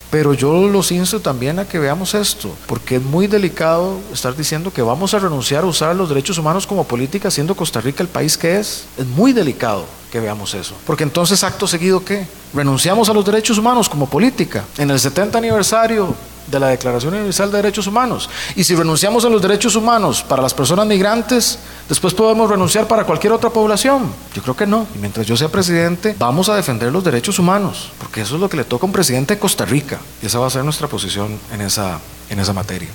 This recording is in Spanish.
Pero yo los insto también a que veamos esto, porque es muy delicado estar diciendo que vamos a renunciar a usar los derechos humanos como política, siendo Costa Rica el país que es. Es muy delicado que veamos eso, porque entonces acto seguido, ¿qué? Renunciamos a los derechos humanos como política en el 70 aniversario de la Declaración Universal de Derechos Humanos. Y si renunciamos a los derechos humanos para las personas migrantes, después podemos renunciar para cualquier otra población. Yo creo que no. Y mientras yo sea presidente, vamos a defender los derechos humanos, porque eso es lo que le toca a un presidente de Costa Rica. Y esa va a ser nuestra posición en esa materia.